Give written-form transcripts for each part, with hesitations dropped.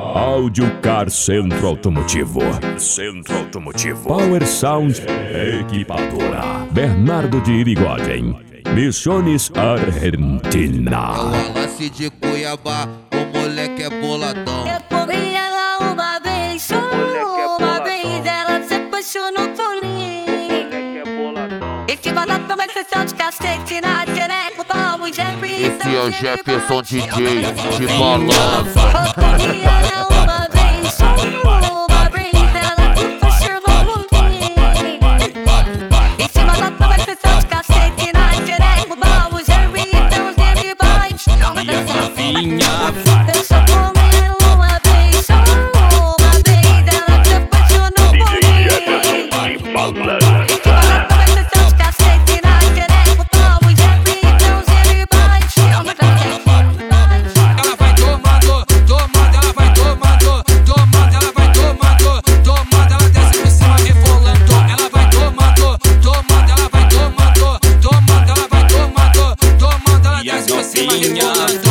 Audiocar Centro Automotivo. Centro Automotivo. Power Sound Equipadora. Bernardo de Irigoyen. Missões Argentina. É o Wallace de Cuiabá, o moleque é boladão. Eu comi ela uma vez, só uma vez ela se apaixonou por mim. E que batata vai ser só de cacete na xereca, pau e Jeffrey. Esse é o Jefferson DJ de balão. Eu comi ela uma vez, só uma vez ela se apaixonou por mim. E que batata vai ser só de cacete na xereca, pau e Jeffrey. Então ele vai chama da novinha. Eu só comi ela uma vez, só uma vez ela se apaixonou por mim. E que batata vai ser só de cacete na xereca, pau e Jeffrey. Então ele vai chama da Ela vai tomando, tomando, ela vai tomando, tomando, ela vai tomando, tomando, ela desce por cima rebolando. Ela vai tomando, tomando, ela vai tomando, tomando, ela vai tomando, tomando, ela desce por cima rebolando.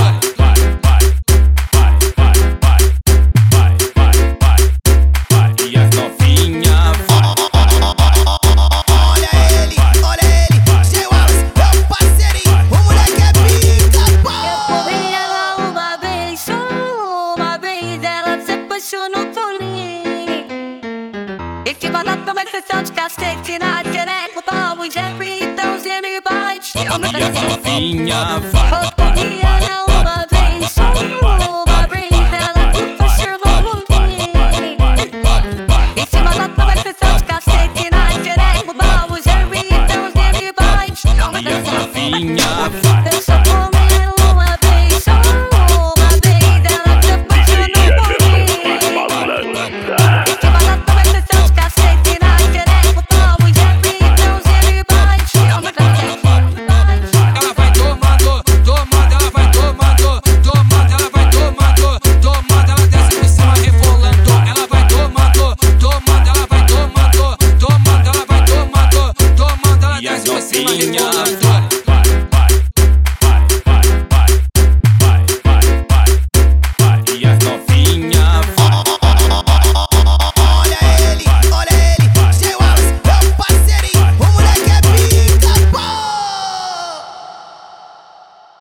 E as novinhas. Olha ele, seu Wallace, é o parceirinho, o moleque é pica, pau. comi ela uma vez, só uma vez ela se apaixonou por mim. E que batata vai ser só de cacete na xereca, pau e Jeffrey. Então ele vai chama da E as novinhas.